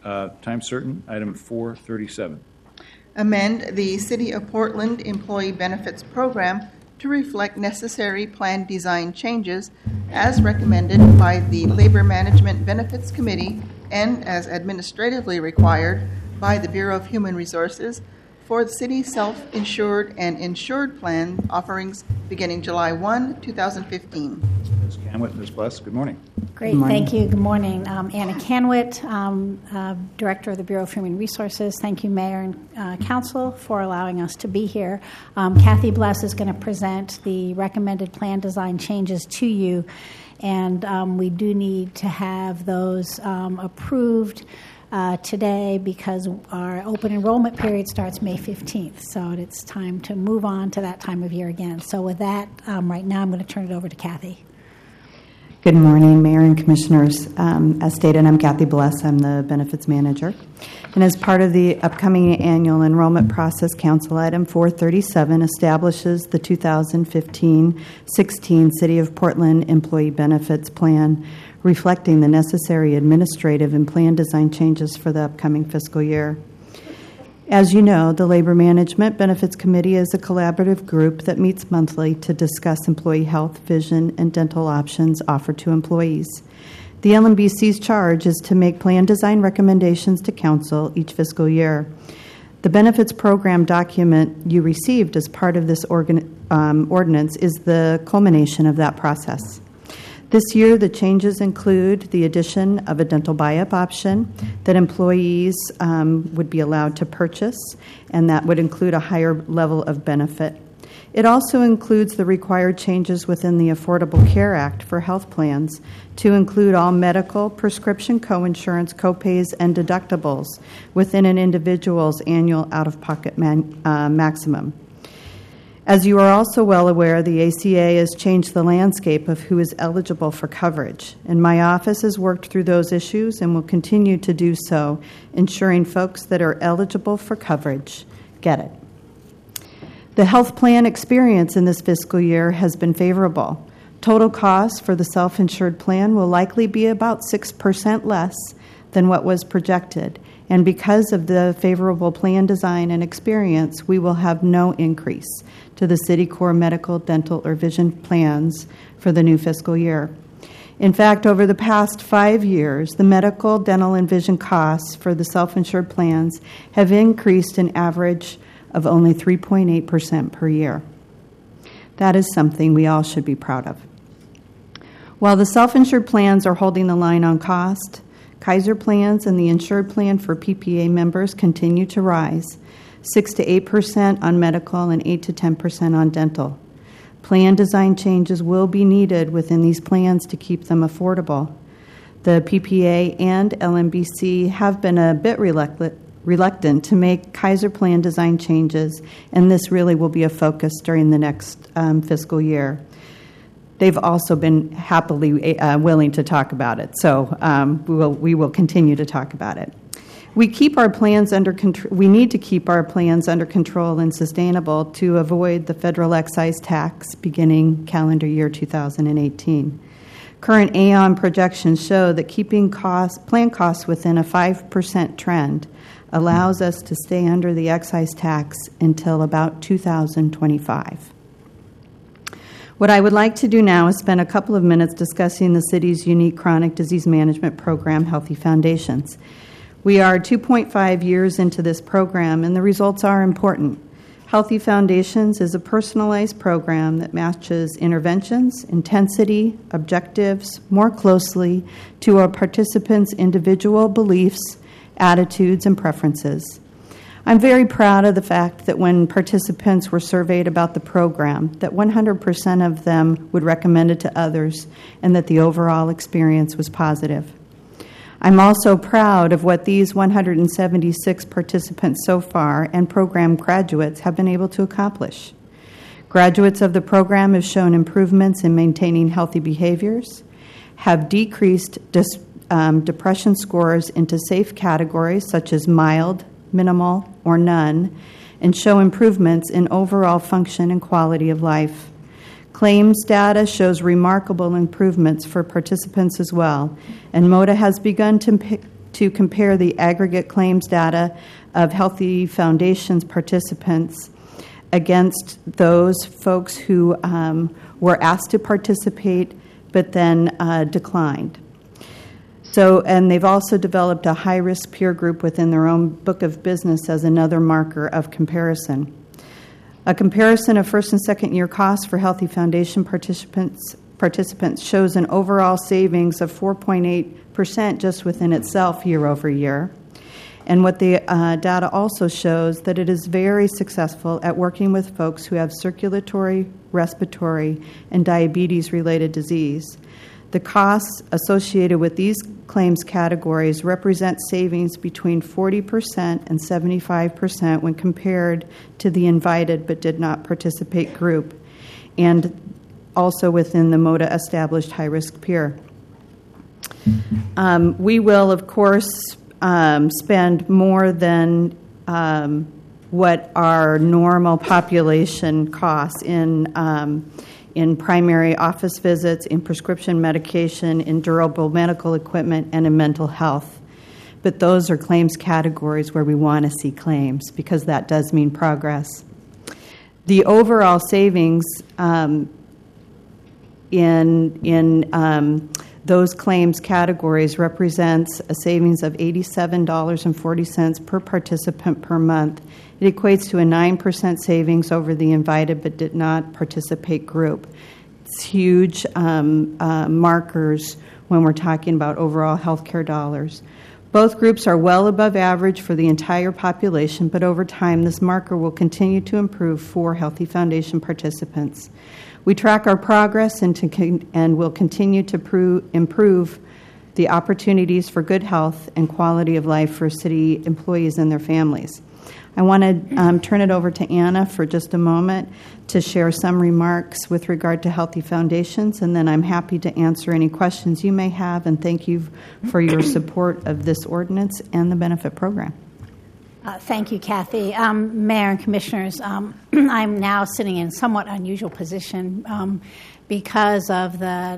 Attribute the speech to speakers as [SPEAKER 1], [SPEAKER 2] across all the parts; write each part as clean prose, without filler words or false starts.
[SPEAKER 1] Time certain. Item 437.
[SPEAKER 2] Amend the City of Portland Employee Benefits Program to reflect necessary plan design changes as recommended by the Labor Management Benefits Committee and as administratively required by the Bureau of Human Resources for the city self-insured and insured plan offerings beginning July 1, 2015.
[SPEAKER 1] Ms. Canwit, Ms. Bless, good morning.
[SPEAKER 3] Great, thank you. Good morning. Anna Canwit, Director of the Bureau of Human Resources. Thank you, Mayor and Council, for allowing us to be here. Kathy Bless is going to present the recommended plan design changes to you, and we do need to have those approved today because our open enrollment period starts May 15th, so it's time to move on to that time of year again. So with that, right now I'm going to turn it over to Kathy.
[SPEAKER 4] Good morning, Mayor and Commissioners. As stated, I'm Kathy Bless. I'm the Benefits Manager. And as part of the upcoming annual enrollment process, Council Item 437 establishes the 2015-16 City of Portland Employee Benefits Plan, reflecting the necessary administrative and plan design changes for the upcoming fiscal year. As you know, the Labor Management Benefits Committee is a collaborative group that meets monthly to discuss employee health, vision, and dental options offered to employees. The LMBC's charge is to make plan design recommendations to Council each fiscal year. The benefits program document you received as part of this ordinance is the culmination of that process. This year, the changes include the addition of a dental buy-up option that employees would be allowed to purchase, and that would include a higher level of benefit. It also includes the required changes within the Affordable Care Act for health plans to include all medical, prescription coinsurance, copays, and deductibles within an individual's annual out-of-pocket maximum. As you are also well aware, the ACA has changed the landscape of who is eligible for coverage, and my office has worked through those issues and will continue to do so, ensuring folks that are eligible for coverage get it. The health plan experience in this fiscal year has been favorable. Total costs for the self-insured plan will likely be about 6% less than what was projected, and because of the favorable plan design and experience, we will have no increase to the City Core medical, dental, or vision plans for the new fiscal year. In fact, over the past 5 years, the medical, dental, and vision costs for the self-insured plans have increased an average of only 3.8% per year. That is something we all should be proud of. While the self-insured plans are holding the line on cost, Kaiser plans and the insured plan for PPA members continue to rise, 6 to 8% on medical and 8 to 10% on dental. Plan design changes will be needed within these plans to keep them affordable. The PPA and LMBC have been a bit reluctant to make Kaiser plan design changes, and this really will be a focus during the next fiscal year. They've also been happily willing to talk about it, so we will continue to talk about it. We keep our plans under control. We need to keep our plans under control and sustainable to avoid the federal excise tax beginning calendar year 2018. Current Aon projections show that keeping plan costs within a 5% trend allows us to stay under the excise tax until about 2025. What I would like to do now is spend a couple of minutes discussing the city's unique chronic disease management program, Healthy Foundations. We are 2.5 years into this program, and the results are important. Healthy Foundations is a personalized program that matches interventions, intensity, objectives more closely to our participants' individual beliefs, attitudes, and preferences. I'm very proud of the fact that when participants were surveyed about the program, that 100% of them would recommend it to others and that the overall experience was positive. I'm also proud of what these 176 participants so far and program graduates have been able to accomplish. Graduates of the program have shown improvements in maintaining healthy behaviors, have decreased depression scores into safe categories such as mild, minimal, or none, and show improvements in overall function and quality of life. Claims data shows remarkable improvements for participants as well, and MODA has begun to to compare the aggregate claims data of Healthy Foundation's participants against those folks who were asked to participate but then declined. So, and they've also developed a high-risk peer group within their own book of business as another marker of comparison. A comparison of first and second year costs for Healthy Foundation participants shows an overall savings of 4.8% just within itself year over year. And what the data also shows that it is very successful at working with folks who have circulatory, respiratory, and diabetes-related disease. The costs associated with these claims categories represent savings between 40% and 75% when compared to the invited but did not participate group, and also within the MODA established high-risk peer. We will, of course, spend more than what our normal population costs in primary office visits, in prescription medication, in durable medical equipment, and in mental health. But those are claims categories where we want to see claims because that does mean progress. The overall savings in those claims categories represents a savings of $87.40 per participant per month. It equates to a 9% savings over the invited but did not participate group. It's huge markers when we're talking about overall healthcare dollars. Both groups are well above average for the entire population, but over time this marker will continue to improve for Healthy Foundation participants. We track our progress and will continue to improve the opportunities for good health and quality of life for city employees and their families. I want to turn it over to Anna for just a moment to share some remarks with regard to Healthy Foundations, and then I'm happy to answer any questions you may have, and thank you for your support of this ordinance and the benefit program.
[SPEAKER 3] Thank you, Kathy. Mayor and Commissioners, I'm now sitting in a somewhat unusual position because of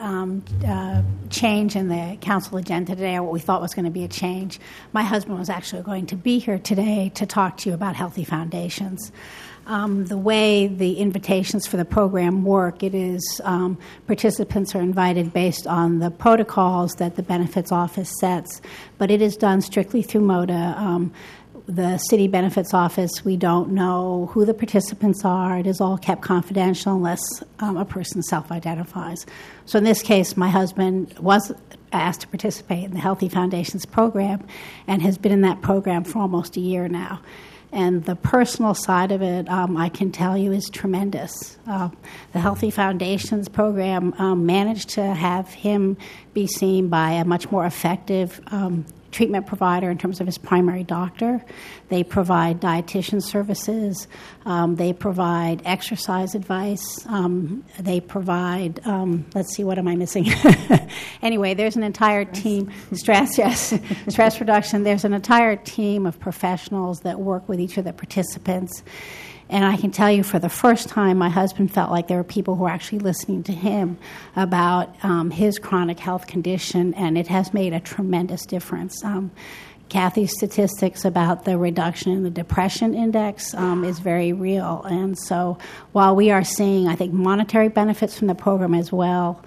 [SPEAKER 3] the change in the council agenda today, or what we thought was going to be a change. My husband was actually going to be here today to talk to you about Healthy Foundations. The way the invitations for the program work, it is participants are invited based on the protocols that the benefits office sets, but it is done strictly through MODA. The city benefits office, we don't know who the participants are. It is all kept confidential unless a person self-identifies. So in this case, my husband was asked to participate in the Healthy Foundations program and has been in that program for almost a year now. And the personal side of it, I can tell you, is tremendous. The Healthy Foundations program managed to have him be seen by a much more effective treatment provider in terms of his primary doctor. They provide dietitian services. They provide exercise advice. They provide, let's see, what am I missing? Anyway, there's an entire team, stress reduction. There's an entire team of professionals that work with each of the participants. And I can tell you for the first time, my husband felt like there were people who were actually listening to him about his chronic health condition, and it has made a tremendous difference. Kathy's statistics about the reduction in the depression index is very real. And so while we are seeing, I think, monetary benefits from the program as well,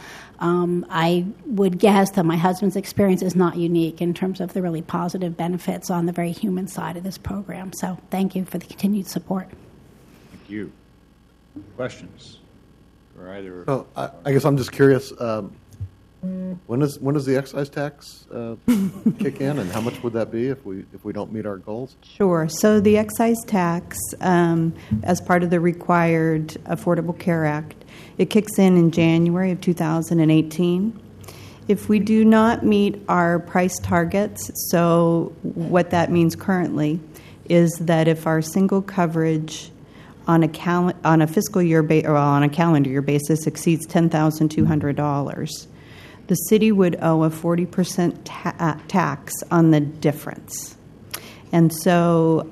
[SPEAKER 3] I would guess that my husband's experience is not unique in terms of the really positive benefits on the very human side of this program. So thank you for the continued support.
[SPEAKER 1] Thank you. Questions for either?
[SPEAKER 5] Oh, I guess I'm just curious. When does the excise tax kick in, and how much would that be if we don't meet our goals?
[SPEAKER 4] Sure. So the excise tax, as part of the required Affordable Care Act, it kicks in January of 2018. If we do not meet our price targets, so what that means currently is that if our single coverage on a fiscal year or on a calendar year basis exceeds $10,200, the city would owe a 40% tax on the difference. And so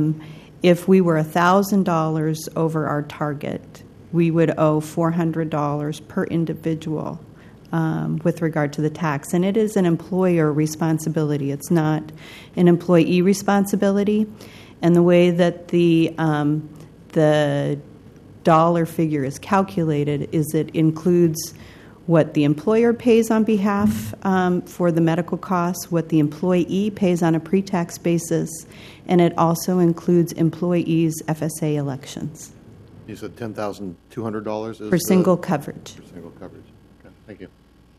[SPEAKER 4] if we were $1,000 over our target, we would owe $400 per individual with regard to the tax. And it is an employer responsibility. It's not an employee responsibility. And the way that the dollar figure is calculated is it includes what the employer pays on behalf for the medical costs, what the employee pays on a pre-tax basis, and it also includes employees' FSA elections.
[SPEAKER 5] You said $10,200 is
[SPEAKER 4] For single coverage.
[SPEAKER 5] For single coverage. Okay, thank you.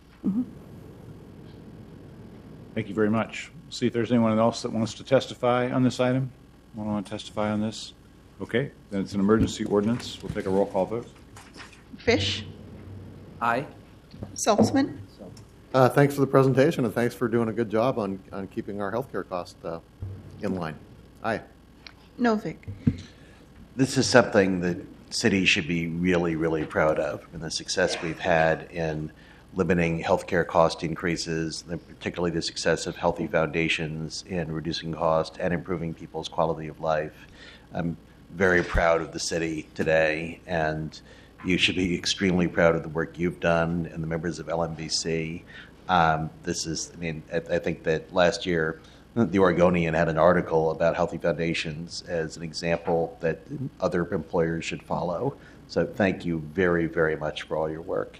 [SPEAKER 1] Thank you very much. See if there's anyone else that wants to testify on this item. Want to testify on this? Okay, then it's an emergency ordinance. We'll take a roll call vote.
[SPEAKER 2] Fish,
[SPEAKER 6] Aye.
[SPEAKER 2] Saltzman,
[SPEAKER 5] Thanks for the presentation, and thanks for doing a good job on keeping our healthcare costs in line. Aye.
[SPEAKER 2] Novick.
[SPEAKER 7] This is something the city should be really, really proud of, and the success we've had in limiting healthcare cost increases, and particularly the success of Healthy Foundations in reducing cost and improving people's quality of life. I'm very proud of the city today, and you should be extremely proud of the work you've done and the members of LMBC. I think that last year, the Oregonian had an article about Healthy Foundations as an example that other employers should follow. So thank you very, very much for all your work.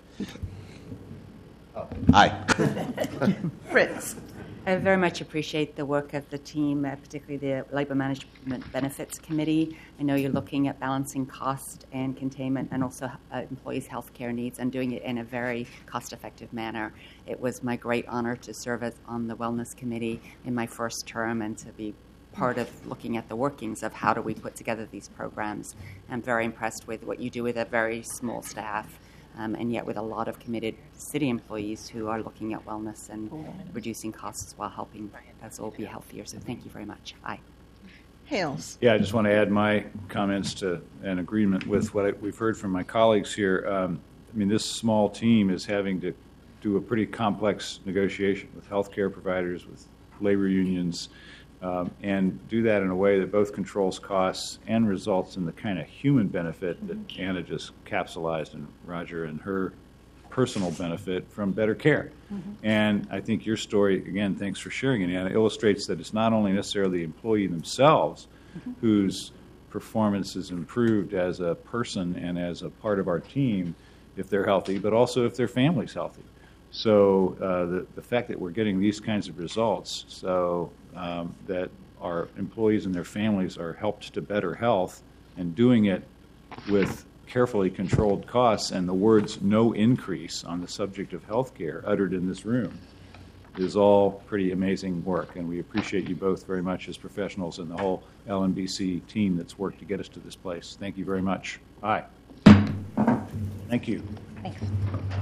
[SPEAKER 7] Aye.
[SPEAKER 2] Fritz.
[SPEAKER 8] I very much appreciate the work of the team, particularly the Labor Management Benefits Committee. I know you're looking at balancing cost and containment and also employees' health care needs and doing it in a very cost-effective manner. It was my great honor to serve on the Wellness Committee in my first term and to be part of looking at the workings of how do we put together these programs. I'm very impressed with what you do with a very small staff. And yet with a lot of committed city employees who are looking at wellness and reducing costs while helping us all be healthier. So thank you very much. Aye.
[SPEAKER 2] Hales.
[SPEAKER 1] Yeah, I just want to add my comments to an agreement with what we've heard from my colleagues here. This small team is having to do a pretty complex negotiation with healthcare providers, with labor unions, and do that in a way that both controls costs and results in the kind of human benefit that Anna just capsulized in Roger and her personal benefit from better care. And I think your story, again, thanks for sharing it, Anna, illustrates that it's not only necessarily the employee themselves whose performance is improved as a person and as a part of our team if they're healthy, but also if their family's healthy. So the fact that we're getting these kinds of results so that our employees and their families are helped to better health and doing it with carefully controlled costs and the words no increase on the subject of health care uttered in this room is all pretty amazing work. And we appreciate you both very much as professionals and the whole LMBC team that's worked to get us to this place. Thank you very much. Aye. Thank you.
[SPEAKER 3] Thanks.